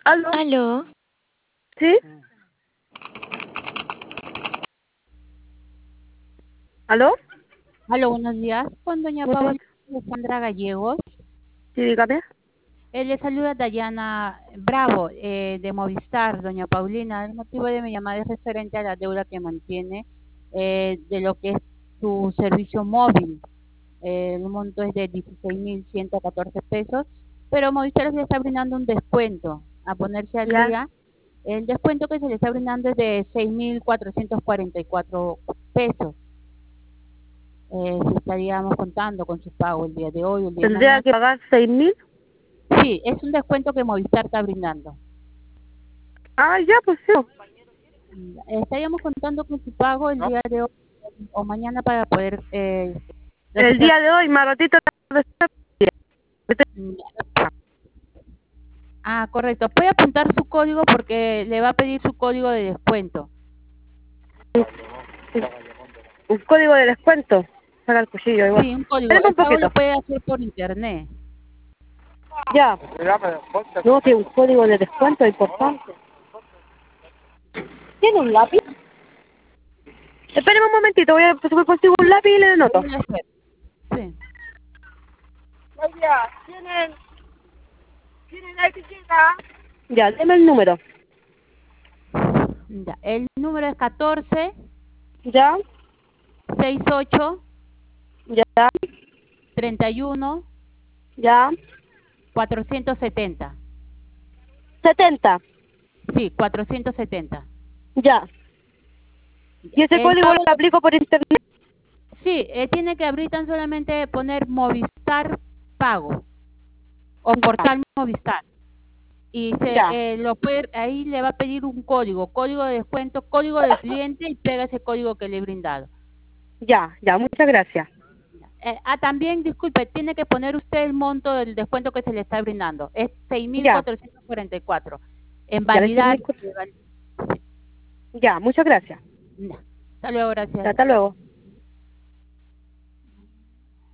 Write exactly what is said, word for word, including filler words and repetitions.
¿Aló? Aló, ¿Sí? ¿Aló? Aló, buenos días. Con doña Buenos- Paulina Alejandra Gallegos. Sí, dígame. Eh, le saluda Dayana Bravo, eh, de Movistar, doña Paulina. El motivo de mi llamada es referente a la deuda que mantiene eh, de lo que es su servicio móvil. Eh, el monto es de dieciséis mil ciento catorce pesos, pero Movistar le está brindando un descuento a ponerse al Ya. día. El descuento que se le está brindando es de seis mil cuatrocientos cuarenta y cuatro pesos. Eh, si estaríamos contando con su pago el día de hoy o el día de ¿Tendría mañana. que pagar seis mil? Sí, es un descuento que Movistar está brindando. Ah, ya, pues sí. Mm, Estaríamos contando con su pago el día de hoy o mañana para poder eh, El registrar. día de hoy, más ratito. Mm, Ah, correcto. Puede apuntar su código porque le va a pedir su código de descuento. Un código de descuento. Saca el cuchillo igual. Sí, un código. Espérame El un pago lo poquito. puede hacer por internet. Ya. No, sí, un código de descuento importante. ¿Tiene un lápiz? Espérame un momentito, voy a pues, voy consigo un lápiz y le anoto. Puede hacer. Sí. Ya, ¿tienen, ¿tienen la etiqueta? Ya, deme el número. Ya. El número es catorce Ya, sesenta y ocho ya, treinta y uno ya. cuatrocientos setenta. setenta. Sí, cuatrocientos setenta. Ya. ¿Y ese El código lo pago, aplico por internet? sí, eh, tiene que abrir tan solamente poner Movistar Pago o Ya, portal Movistar. Y se, ya, eh, lo puede, ahí le va a pedir un código, código de descuento, código del cliente y pega ese código que le he brindado. ya, ya, muchas gracias. Eh, ah, también, disculpe, tiene que poner usted el monto del descuento que se le está brindando. Es seis mil Ya, cuatrocientos cuarenta y cuatro. En ya, le validar. ya, muchas gracias. Hasta luego, Ya, gracias. hasta luego.